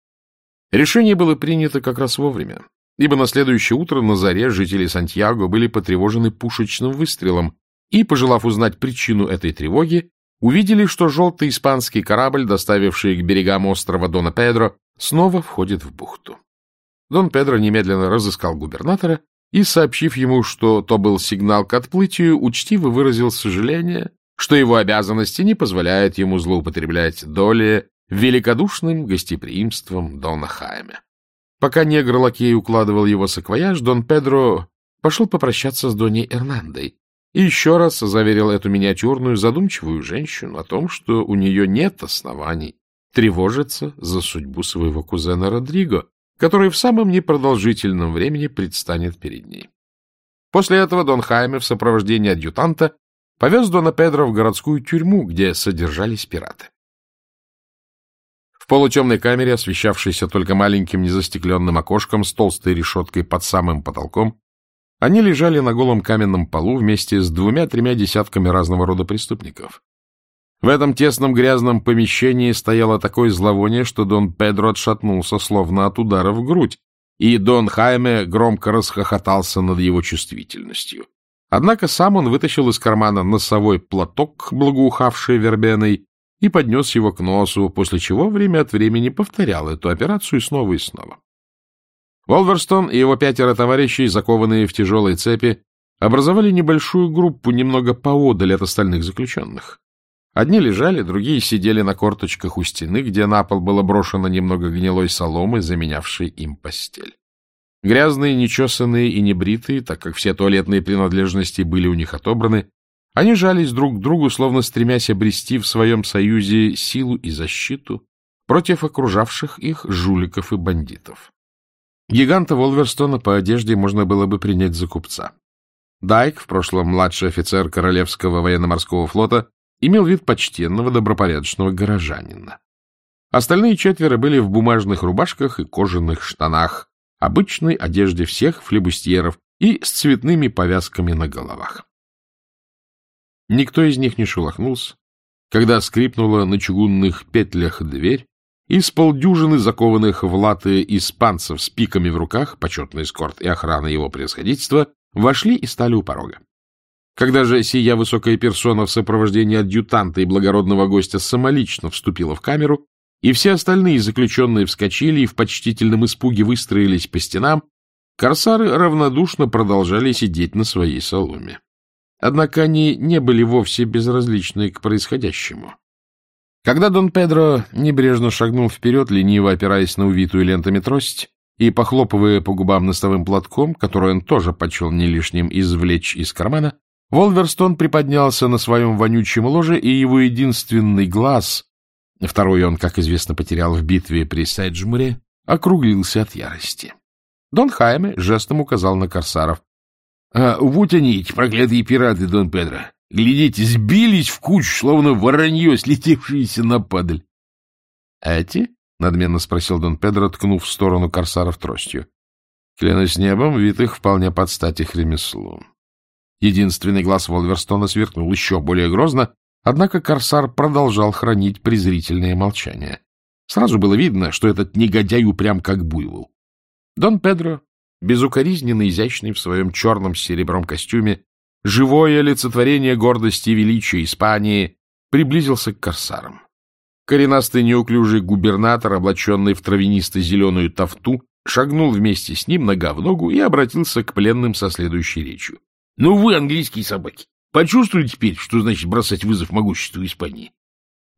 Решение было принято как раз вовремя, ибо на следующее утро на заре жители Сантьяго были потревожены пушечным выстрелом, и, пожелав узнать причину этой тревоги, увидели, что желтый испанский корабль, доставивший к берегам острова Дона Педро, снова входит в бухту. Дон Педро немедленно разыскал губернатора и, сообщив ему, что то был сигнал к отплытию, учтиво выразил сожаление, что его обязанности не позволяют ему злоупотреблять долей великодушным гостеприимством Дона Хайме. Пока негр-лакей укладывал его саквояж, Дон Педро пошел попрощаться с Доней Эрнандой и еще раз заверил эту миниатюрную задумчивую женщину о том, что у нее нет оснований тревожиться за судьбу своего кузена Родриго, который в самом непродолжительном времени предстанет перед ней. После этого Дон Хайме в сопровождении адъютанта повез Дона Педро в городскую тюрьму, где содержались пираты. В полутемной камере, освещавшейся только маленьким незастекленным окошком с толстой решеткой под самым потолком, они лежали на голом каменном полу вместе с двумя-тремя десятками разного рода преступников. В этом тесном грязном помещении стояло такое зловоние, что Дон Педро отшатнулся, словно от удара в грудь, и Дон Хайме громко расхохотался над его чувствительностью. Однако сам он вытащил из кармана носовой платок, благоухавший вербеной, и поднес его к носу, после чего время от времени повторял эту операцию снова и снова. Волверстон и его пятеро товарищей, закованные в тяжелые цепи, образовали небольшую группу немного поодаль от остальных заключенных. Одни лежали, другие сидели на корточках у стены, где на пол было брошено немного гнилой соломы, заменявшей им постель. Грязные, нечесанные и небритые, так как все туалетные принадлежности были у них отобраны, они жались друг к другу, словно стремясь обрести в своем союзе силу и защиту против окружавших их жуликов и бандитов. Гиганта Волверстона по одежде можно было бы принять за купца. Дайк, в прошлом младший офицер Королевского военно-морского флота, имел вид почтенного, добропорядочного горожанина. Остальные четверо были в бумажных рубашках и кожаных штанах, обычной одежде всех флебустьеров и с цветными повязками на головах. Никто из них не шелохнулся, когда скрипнула на чугунных петлях дверь, и с полдюжины закованных в латы испанцев с пиками в руках, почетный эскорт и охрана его превосходительства, вошли и стали у порога. Когда же сия высокая персона в сопровождении адъютанта и благородного гостя самолично вступила в камеру, и все остальные заключенные вскочили и в почтительном испуге выстроились по стенам, корсары равнодушно продолжали сидеть на своей соломе. Однако они не были вовсе безразличны к происходящему. Когда Дон Педро небрежно шагнул вперед, лениво опираясь на увитую лентами трость и похлопывая по губам носовым платком, который он тоже почел не лишним извлечь из кармана, Волверстон приподнялся на своем вонючем ложе, и его единственный глаз, второй он, как известно, потерял в битве при Седжмуре, округлился от ярости. Дон Хайме жестом указал на корсаров. — А вот они, эти проклятые пираты, Дон Педро. Глядите, сбились в кучу, словно воронье, слетевшиеся на падаль. — Эти? — надменно спросил Дон Педро, ткнув в сторону корсаров тростью. Клянусь небом, вид их вполне под стать их ремеслу. Единственный глаз Волверстона сверкнул еще более грозно, однако корсар продолжал хранить презрительное молчание. Сразу было видно, что этот негодяй упрям как буйвол. Дон Педро, безукоризненно изящный в своем черном с серебром костюме, живое олицетворение гордости и величия Испании, приблизился к корсарам. Коренастый неуклюжий губернатор, облаченный в травянисто-зеленую тафту, шагнул вместе с ним нога в ногу и обратился к пленным со следующей речью. — Ну вы, английские собаки, почувствовали теперь, что значит бросать вызов могуществу Испании? —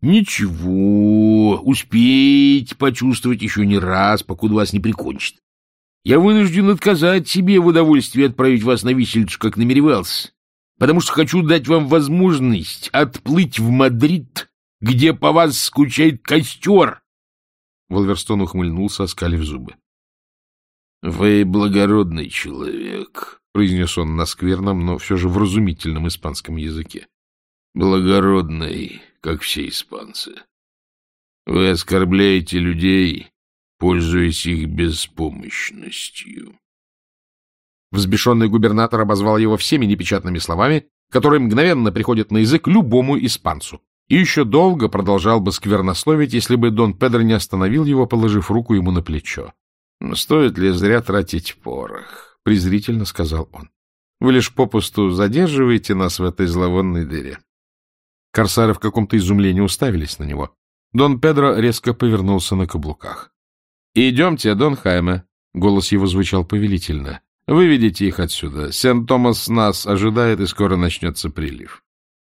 Ничего, успеете почувствовать еще не раз, покуда вас не прикончат. Я вынужден отказать себе в удовольствии отправить вас на виселицу, как намеревался, потому что хочу дать вам возможность отплыть в Мадрид, где по вас скучает костер. Волверстон ухмыльнулся, оскалив зубы. — Вы благородный человек, — произнес он на скверном, но все же вразумительном испанском языке. — Благородный, как все испанцы. Вы оскорбляете людей, пользуясь их беспомощностью. Взбешенный губернатор обозвал его всеми непечатными словами, которые мгновенно приходят на язык любому испанцу, и еще долго продолжал бы сквернословить, если бы Дон Педро не остановил его, положив руку ему на плечо. — Стоит ли зря тратить порох? — презрительно сказал он. — Вы лишь попусту задерживаете нас в этой зловонной дыре. Корсары в каком-то изумлении уставились на него. Дон Педро резко повернулся на каблуках. — Идемте, Дон Хайме, — голос его звучал повелительно. — Выведите их отсюда. Сент-Томас нас ожидает, и скоро начнется прилив.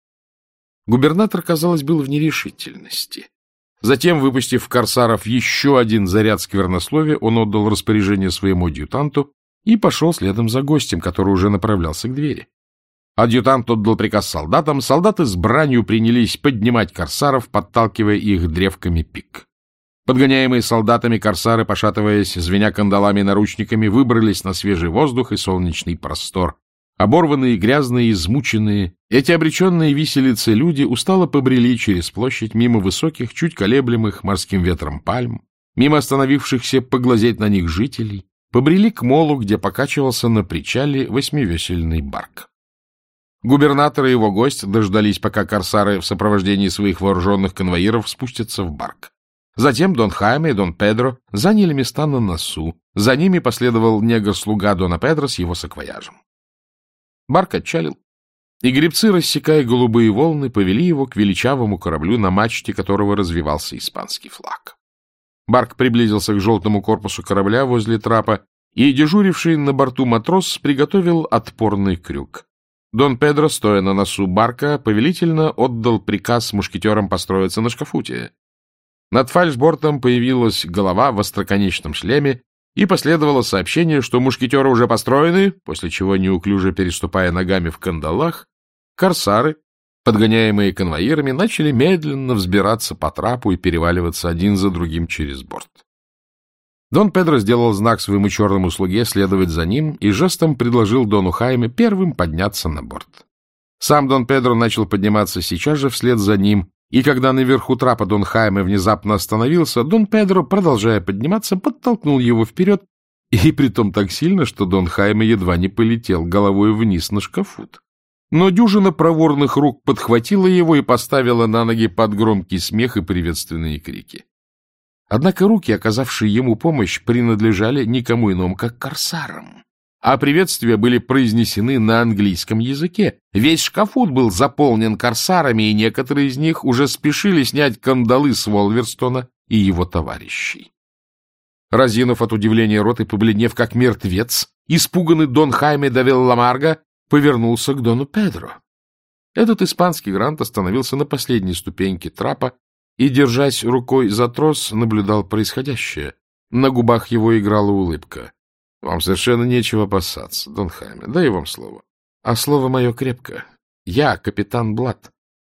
Губернатор, казалось, был в нерешительности. Затем, выпустив корсаров еще один заряд сквернословия, он отдал распоряжение своему адъютанту и пошел следом за гостем, который уже направлялся к двери. Адъютант отдал приказ солдатам, солдаты с бранью принялись поднимать корсаров, подталкивая их древками пик. Подгоняемые солдатами корсары, пошатываясь, звеня кандалами и наручниками, выбрались на свежий воздух и солнечный простор. Оборванные, грязные, измученные, эти обреченные виселицы люди устало побрели через площадь мимо высоких, чуть колеблемых морским ветром пальм, мимо остановившихся поглазеть на них жителей, побрели к молу, где покачивался на причале восьмивесельный барк. Губернатор и его гость дождались, пока корсары в сопровождении своих вооруженных конвоиров спустятся в барк. Затем Дон Хайме и Дон Педро заняли места на носу. За ними последовал негр-слуга Дона Педро с его саквояжем. Барк отчалил, и гребцы, рассекая голубые волны, повели его к величавому кораблю, на мачте которого развивался испанский флаг. Барк приблизился к желтому корпусу корабля возле трапа, и дежуривший на борту матрос приготовил отпорный крюк. Дон Педро, стоя на носу барка, повелительно отдал приказ мушкетерам построиться на шкафуте. Над фальшбортом появилась голова в остроконечном шлеме, и последовало сообщение, что мушкетеры уже построены, после чего, неуклюже переступая ногами в кандалах, корсары, подгоняемые конвоирами, начали медленно взбираться по трапу и переваливаться один за другим через борт. Дон Педро сделал знак своему черному слуге следовать за ним и жестом предложил Дону Хайме первым подняться на борт. Сам Дон Педро начал подниматься сейчас же вслед за ним, и когда наверху трапа Дон Хайме внезапно остановился, Дон Педро, продолжая подниматься, подтолкнул его вперед, и притом так сильно, что Дон Хайме едва не полетел головой вниз на шкафут. Но дюжина проворных рук подхватила его и поставила на ноги под громкий смех и приветственные крики. Однако руки, оказавшие ему помощь, принадлежали никому иному, как корсарам, а приветствия были произнесены на английском языке. Весь шкафут был заполнен корсарами, и некоторые из них уже спешили снять кандалы с Волверстона и его товарищей. Разинув от удивления рот и побледнев как мертвец, испуганный Дон Хайме де Вилламарго повернулся к Дону Педро. Этот испанский грант остановился на последней ступеньке трапа и, держась рукой за трос, наблюдал происходящее. На губах его играла улыбка. — Вам совершенно нечего опасаться, Дон Хайме, дай вам слово. А слово мое крепко. Я капитан Блад.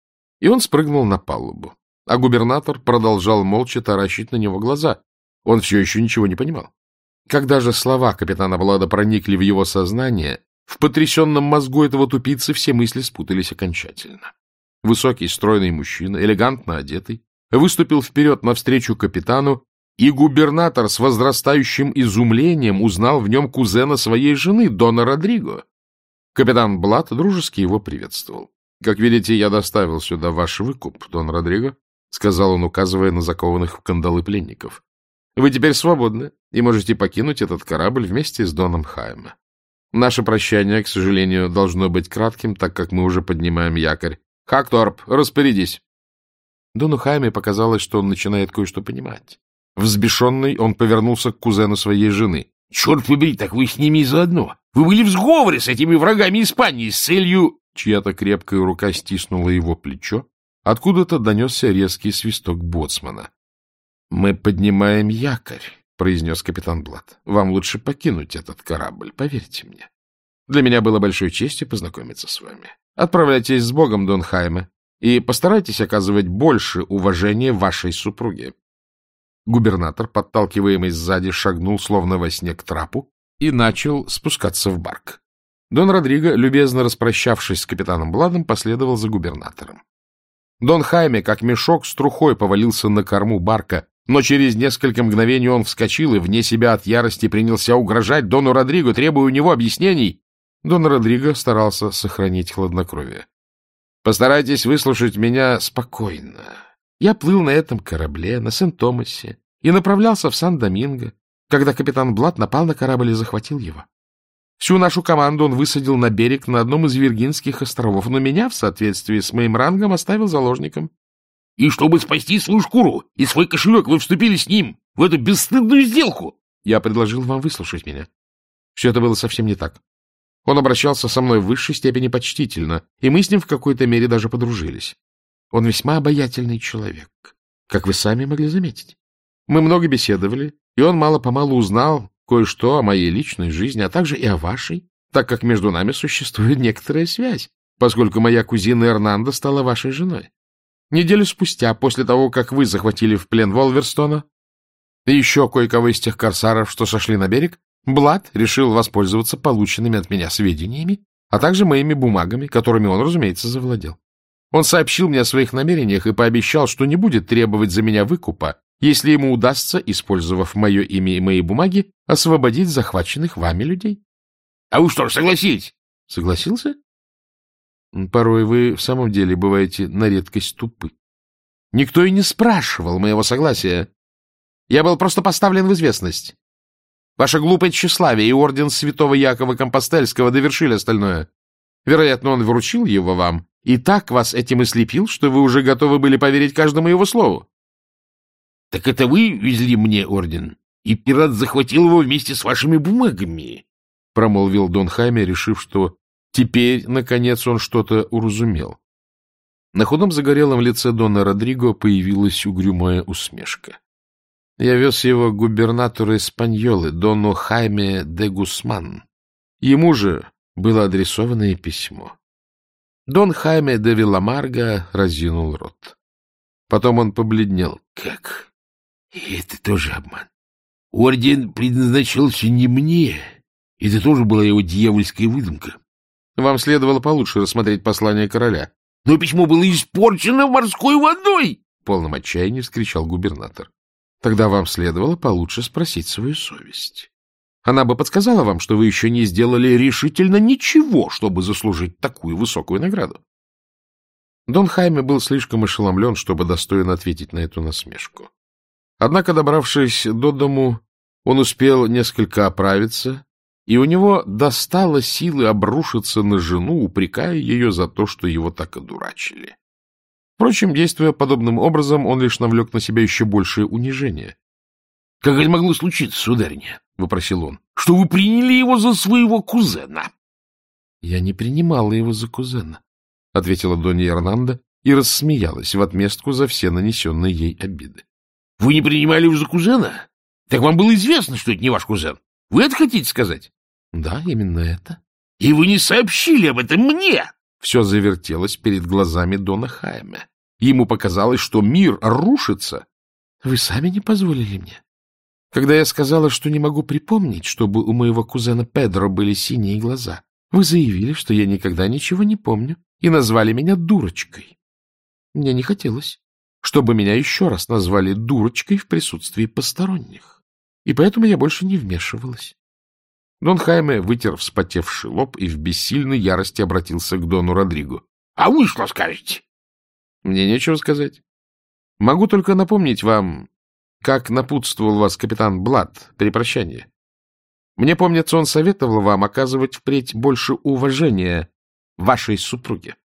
И он спрыгнул на палубу. А губернатор продолжал молча таращить на него глаза. Он все еще ничего не понимал. Когда же слова капитана Блада проникли в его сознание, в потрясенном мозгу этого тупицы все мысли спутались окончательно. Высокий, стройный мужчина, элегантно одетый, выступил вперед навстречу капитану, и губернатор с возрастающим изумлением узнал в нем кузена своей жены, Дона Родриго. Капитан Блад дружески его приветствовал. — Как видите, я доставил сюда ваш выкуп, Дон Родриго, — сказал он, указывая на закованных в кандалы пленников. — Вы теперь свободны и можете покинуть этот корабль вместе с Доном Хайме. Наше прощание, к сожалению, должно быть кратким, так как мы уже поднимаем якорь. Хакторп, распорядись. Дону Хайме показалось, что он начинает кое-что понимать. Взбешенный, он повернулся к кузену своей жены. — Черт побери, так вы с ними заодно. Вы были в сговоре с этими врагами Испании с целью... Чья-то крепкая рука стиснула его плечо. Откуда-то донесся резкий свисток боцмана. — Мы поднимаем якорь, — произнес капитан Блад. — Вам лучше покинуть этот корабль, поверьте мне. Для меня было большой честью познакомиться с вами. Отправляйтесь с Богом, Дон Хайме, и постарайтесь оказывать больше уважения вашей супруге. Губернатор, подталкиваемый сзади, шагнул, словно во сне, к трапу и начал спускаться в барк. Дон Родриго, любезно распрощавшись с капитаном Бладом, последовал за губернатором. Дон Хайме, как мешок с трухой, повалился на корму барка, но через несколько мгновений он вскочил и, вне себя от ярости, принялся угрожать Дону Родриго, требуя у него объяснений. Дон Родриго старался сохранить хладнокровие. — Постарайтесь выслушать меня спокойно. Я плыл на этом корабле, на Сент-Томасе, и направлялся в Сан-Доминго, когда капитан Блад напал на корабль и захватил его. Всю нашу команду он высадил на берег на одном из Виргинских островов, но меня, в соответствии с моим рангом, оставил заложником. — И чтобы спасти свою шкуру и свой кошелек, вы вступили с ним в эту бесстыдную сделку? Я предложил вам выслушать меня. Все это было совсем не так. Он обращался со мной в высшей степени почтительно, и мы с ним в какой-то мере даже подружились. Он весьма обаятельный человек, как вы сами могли заметить. Мы много беседовали, и он мало-помалу узнал кое-что о моей личной жизни, а также и о вашей, так как между нами существует некоторая связь, поскольку моя кузина Эрнанда стала вашей женой. Неделю спустя, после того, как вы захватили в плен Волверстона и еще кое-кого из тех корсаров, что сошли на берег, Блад решил воспользоваться полученными от меня сведениями, а также моими бумагами, которыми он, разумеется, завладел. Он сообщил мне о своих намерениях и пообещал, что не будет требовать за меня выкупа, если ему удастся, использовав мое имя и мои бумаги, освободить захваченных вами людей. — А вы что ж, согласились? — Согласился? Порой вы в самом деле бываете на редкость тупы. Никто и не спрашивал моего согласия. Я был просто поставлен в известность. Ваше глупое тщеславие и орден святого Якова Компостельского довершили остальное. Вероятно, он вручил его вам, и так вас этим и слепил, что вы уже готовы были поверить каждому его слову. — Так это вы везли мне орден, и пират захватил его вместе с вашими бумагами? — промолвил Дон Хайме, решив, что теперь, наконец, он что-то уразумел. На худом загорелом лице Дона Родриго появилась угрюмая усмешка. Я вез его к губернатору Испаньолы, Дону Хайме де Гусман. Ему же было адресованное письмо. Дон Хайме де Виламарго разинул рот. Потом он побледнел. — Как? И это тоже обман. Орден предназначался не мне. Это тоже была его дьявольская выдумка. Вам следовало получше рассмотреть послание короля. — Но письмо было испорчено морской водой! — в полном отчаянии вскричал губернатор. Тогда вам следовало получше спросить свою совесть. Она бы подсказала вам, что вы еще не сделали решительно ничего, чтобы заслужить такую высокую награду. Дон Хайме был слишком ошеломлен, чтобы достойно ответить на эту насмешку. Однако, добравшись до дому, он успел несколько оправиться, и у него достало силы обрушиться на жену, упрекая ее за то, что его так одурачили. Впрочем, действуя подобным образом, он лишь навлек на себя еще большее унижение. — Как это могло случиться, сударыня? — вопросил он. — Что вы приняли его за своего кузена? — Я не принимала его за кузена, — ответила Донья Эрнанда и рассмеялась в отместку за все нанесенные ей обиды. — Вы не принимали его за кузена? Так вам было известно, что это не ваш кузен. Вы это хотите сказать? — Да, именно это. — И вы не сообщили об этом мне? Все завертелось перед глазами Дона Хайме. Ему показалось, что мир рушится. Вы сами не позволили мне. Когда я сказала, что не могу припомнить, чтобы у моего кузена Педро были синие глаза, вы заявили, что я никогда ничего не помню, и назвали меня дурочкой. Мне не хотелось, чтобы меня еще раз назвали дурочкой в присутствии посторонних, и поэтому я больше не вмешивалась. Дон Хайме вытер вспотевший лоб и в бессильной ярости обратился к Дону Родриго. — А вы что скажете? — Мне нечего сказать. Могу только напомнить вам, как напутствовал вас капитан Блад при прощании. Мне помнится, он советовал вам оказывать впредь больше уважения вашей супруге.